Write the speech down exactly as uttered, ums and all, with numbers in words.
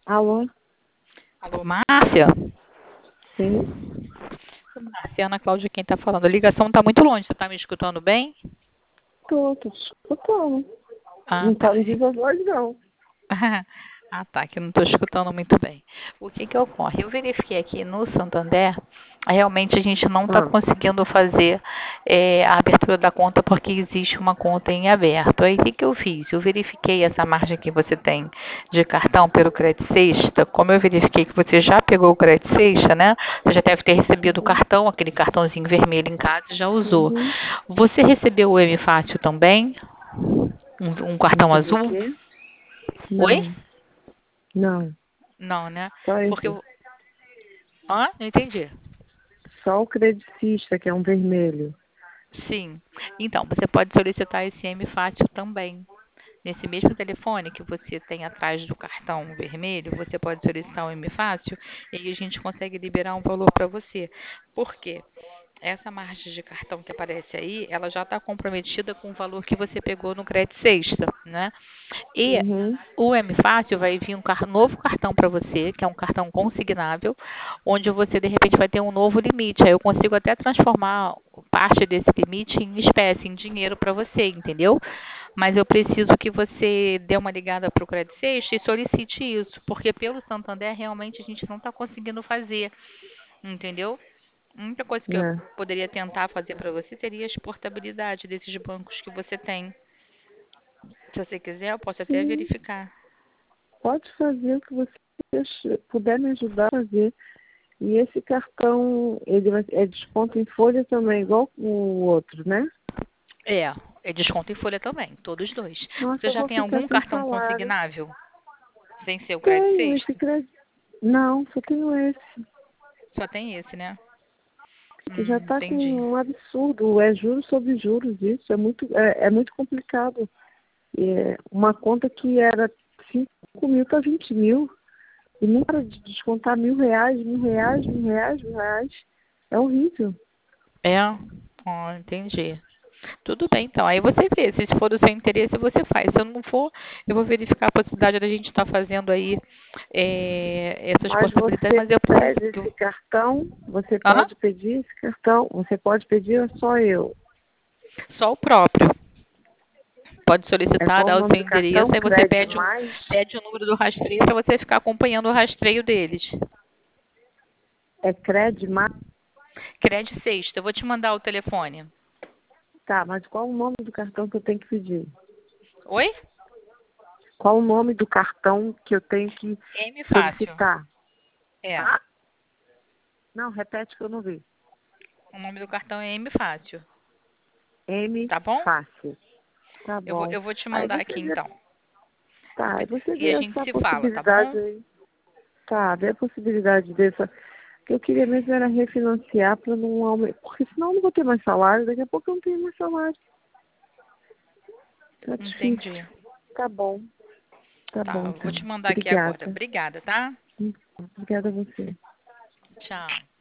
Alô? Alô, Márcia? Sim? Márcia, Ana Cláudia, quem está falando? A ligação está muito longe, você está me escutando bem? Tô, tô te escutando. Ah, Não tá. tá me viva a voz, não. Ah, tá, que eu não estou escutando muito bem. O que que ocorre? Eu verifiquei aqui no Santander, realmente a gente não está Ah, conseguindo fazer eh, a abertura da conta porque existe uma conta em aberto. Aí o que que eu fiz? Eu verifiquei essa margem que você tem de cartão pelo Crédito Sexta. Como eu verifiquei que você já pegou o Crédito Sexta, né? Você já deve ter recebido o uhum, cartão, aquele cartãozinho vermelho em casa e já usou. uhum. Você recebeu o M Fácil também? Um, um cartão Recebi o azul? quê? Oi? Não, não. Não, né? Só Porque esse. eu... Ah, não entendi. Só o credicista, que é um vermelho. Sim. Então, você pode solicitar esse M Fácil também. Nesse mesmo telefone que você tem atrás do cartão vermelho, você pode solicitar o M Fácil e aí a gente consegue liberar um valor para você. Por quê? Essa margem de cartão que aparece aí, ela já está comprometida com o valor que você pegou no Crédito Sexta, né? E Uhum, o M Fácil vai vir um car- novo cartão para você, que é um cartão consignável, onde você de repente vai ter um novo limite. Aí eu consigo até transformar parte desse limite em espécie, em dinheiro para você, entendeu? Mas eu preciso que você dê uma ligada para o Credit Sexta e solicite isso, porque pelo Santander realmente a gente não está conseguindo fazer, entendeu? A única coisa que eu é. poderia tentar fazer para você seria a exportabilidade desses bancos que você tem. Se você quiser, eu posso até Sim, verificar. pode fazer o que você ach- puder me ajudar a fazer. E esse cartão, ele vai, é desconto em folha também, igual o outro, né? É, é desconto em folha também, todos dois. Nossa, Você eu já vou tem ficar algum sem cartão salário. consignável? Sem ser o Credit Tenho esse Sexta? crédito. Não, só tenho esse. Só tem esse, né? Que já Hum, está com entendi. um absurdo, é juros sobre juros isso, é muito, é, é muito complicado. É uma conta que era cinco mil para vinte mil, e não para de descontar mil reais, mil reais, mil reais, mil reais. É horrível. É? Ó, entendi. Tudo bem, então. Aí você vê, se for do seu interesse, você faz. Se eu não for, eu vou verificar a possibilidade da gente estar fazendo aí é, essas Mas possibilidades, você mas eu preciso. pede esse Eu... cartão, você Hã? pode pedir esse cartão, você pode pedir, é só eu. Só o próprio. Pode É solicitar, qual o dar o nome seu do endereço, cartão? aí você Cred pede o, Mais? pede o número do rastreio para você ficar acompanhando o rastreio deles. É Cred Mais? Crédito Sexta, eu vou te mandar o telefone. Tá, mas qual o nome do cartão que eu tenho que pedir? Oi? Qual o nome do cartão que eu tenho que M Fácil. solicitar? É. Ah, não, repete que eu não vi. O nome do cartão é M Fácil. M Tá bom? Fácil. Tá Eu vou, bom. eu vou te Aí mandar você aqui vê, então. tá, aí você E vê a gente essa se fala, tá possibilidade bom? aí. Tá, vê a possibilidade dessa. O que eu queria mesmo era refinanciar para não aumentar. Porque senão eu não vou ter mais salário, daqui a pouco eu não tenho mais salário. Tá difícil. Entendi. Tá bom. Tá Tá, bom, eu vou então. te mandar aqui agora. Obrigada. Obrigada, tá? Obrigada a você. Tchau.